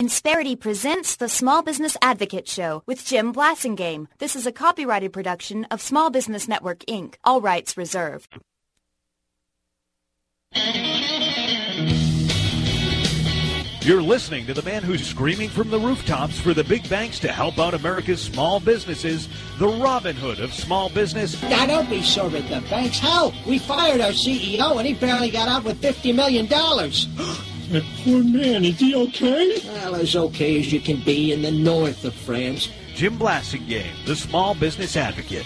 Insperity presents the Small Business Advocate Show with Jim Blasingame. This is a copyrighted production of Small Business Network, Inc. All rights reserved. You're listening to the man who's screaming from the rooftops for the big banks to help out America's small businesses, the Robin Hood of small business. Now, don't be sore at the banks. Hell, we fired our CEO, and he barely got out with $50 million. That poor man, is he okay? Well, as okay as you can be in the north of France. Jim Blasingame, the Small Business Advocate.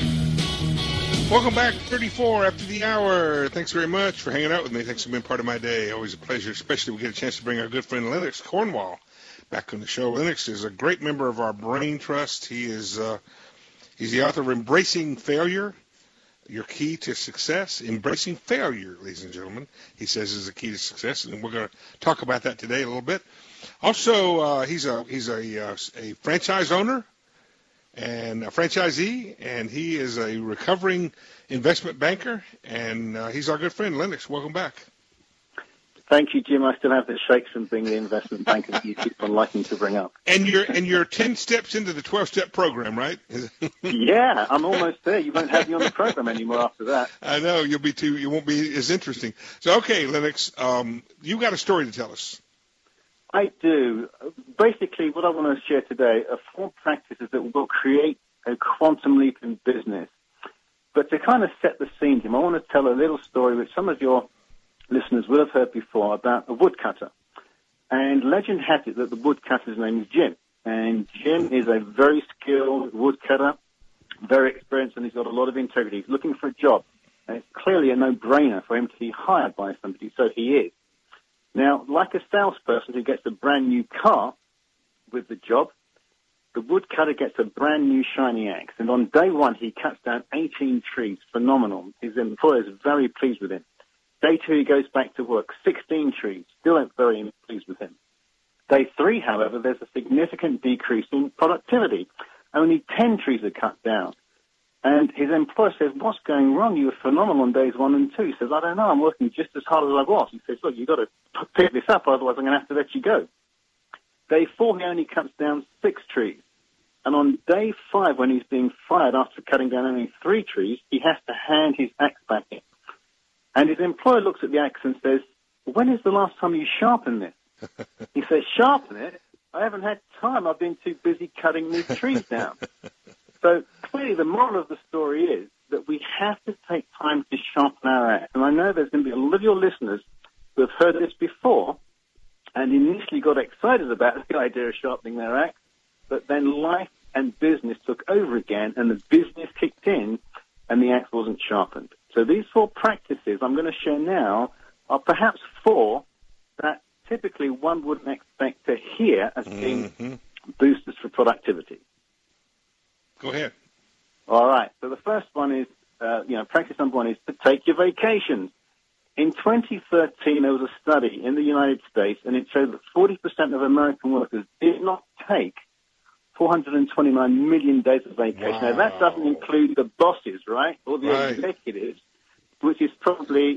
Welcome back, 34 after the hour. Thanks very much for hanging out with me. Thanks for being part of my day. Always a pleasure, especially we get a chance to bring our good friend Lennox Cornwall back on the show. Lennox is a great member of our Brain Trust. He's the author of Embracing Failure, Your Key to Success. Embracing failure, ladies and gentlemen, he says is the key to success, and we're going to talk about that today a little bit. Also, he's a franchise owner and a franchisee, and he is a recovering investment banker, and he's our good friend. Lennox, welcome back. Thank you, Jim. I still have the shakes from being the investment banker that you keep on liking to bring up. And you're 10 steps into the 12-step program, right? Yeah, I'm almost there. You won't have me on the program anymore after that. I know. You won't be as interesting. So, okay, Lennox, you got a story to tell us. I do. Basically, what I want to share today are 4 practices that will create a quantum leap in business. But to kind of set the scene, Jim, I want to tell a little story which some of your listeners will have heard before about a woodcutter. And legend has it that the woodcutter's name is Jim. And Jim is a very skilled woodcutter, very experienced, and he's got a lot of integrity. He's looking for a job. And it's clearly a no-brainer for him to be hired by somebody, so he is. Now, like a salesperson who gets a brand-new car with the job, the woodcutter gets a brand-new shiny axe. And on day 1, he cuts down 18 trees. Phenomenal. His employer is very pleased with him. Day 2, he goes back to work, 16 trees, still very pleased with him. Day 3, however, there's a significant decrease in productivity. Only 10 trees are cut down. And his employer says, what's going wrong? You were phenomenal on days 1 and 2. He says, I don't know, I'm working just as hard as I was. He says, look, you've got to pick this up, otherwise I'm going to have to let you go. Day 4, he only cuts down 6 trees. And on day 5, when he's being fired after cutting down only 3 trees, he has to hand his axe back in. And his employer looks at the axe and says, when is the last time you sharpened this? He says, sharpen it? I haven't had time. I've been too busy cutting these trees down. So clearly the moral of the story is that we have to take time to sharpen our axe. And I know there's going to be a lot of your listeners who have heard this before and initially got excited about the idea of sharpening their axe, but then life and business took over again and the business kicked in and the axe wasn't sharpened. So these 4 practices I'm going to share now are perhaps 4 that typically one wouldn't expect to hear as being boosters for productivity. Go ahead. All right. So the first one is, practice number 1 is to take your vacations. In 2013, there was a study in the United States, and it showed that 40% of American workers did not take 429 million days of vacation. Wow. Now, that doesn't include the bosses, right, or the executives, which is probably,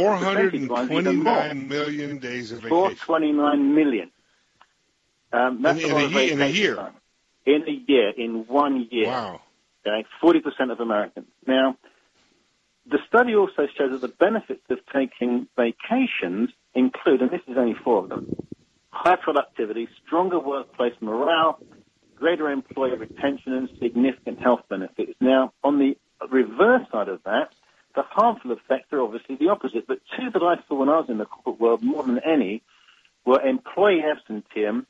429 million days of vacation. 429 million. That's in a year. In a year, in 1 year. Wow. Okay, 40% of Americans. Now, the study also shows that the benefits of taking vacations include, and this is only 4 of them, high productivity, stronger workplace morale, greater employee retention, and significant health benefits. Now, on the reverse side of that, the harmful effects are obviously the opposite. But 2 that I saw when I was in the corporate world more than any were employee absenteeism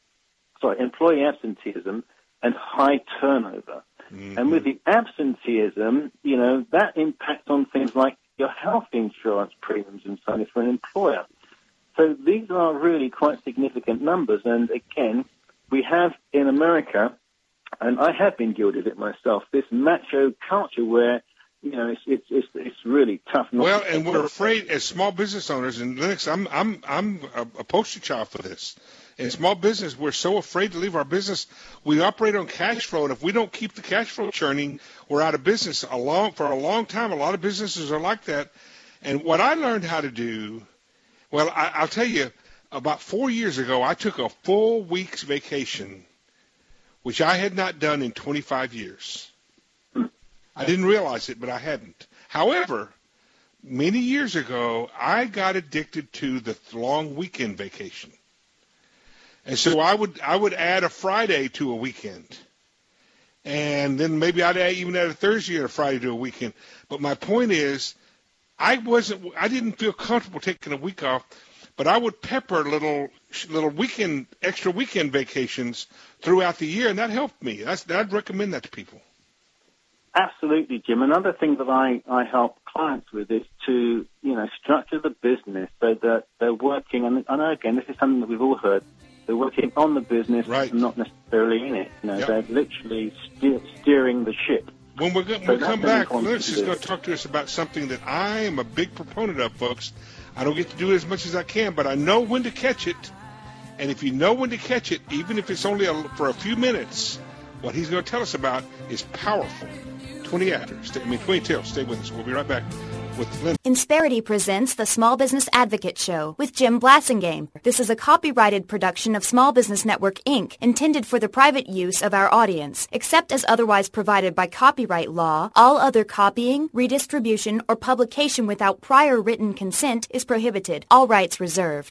and high turnover. Mm-hmm. And with the absenteeism, that impacts on things like your health insurance premiums and so on for an employer. So these are really quite significant numbers. And again, we have in America, and I have been guilty of it myself, this macho culture where, it's really tough. Well, and we're afraid as small business owners, and Lennox, I'm a poster child for this. In small business, we're so afraid to leave our business. We operate on cash flow, and if we don't keep the cash flow churning, we're out of business for a long time. A lot of businesses are like that. And what I learned how to do, well, I'll tell you, about 4 years ago, I took a full week's vacation, which I had not done in 25 years. I didn't realize it, but I hadn't. However, many years ago, I got addicted to the long weekend vacation. And so I would add a Friday to a weekend. And then maybe I'd even add a Thursday and a Friday to a weekend. But my point is, I didn't feel comfortable taking a week off, but I would pepper little extra weekend vacations throughout the year, and that helped me. I'd recommend that to people. Absolutely, Jim. Another thing that I help clients with is to, structure the business so that they're working, and I know, again, this is something that we've all heard, they're working on the business and not necessarily in it. They're literally steering the ship. When we come back, Linux is going to talk to us about something that I am a big proponent of, folks. I don't get to do it as much as I can, but I know when to catch it. And if you know when to catch it, even if it's only for a few minutes, what he's going to tell us about is powerful. 20 Stay with us. We'll be right back with Lynn. Insperity presents the Small Business Advocate Show with Jim Blasingame. This is a copyrighted production of Small Business Network, Inc., intended for the private use of our audience. Except as otherwise provided by copyright law, all other copying, redistribution, or publication without prior written consent is prohibited. All rights reserved.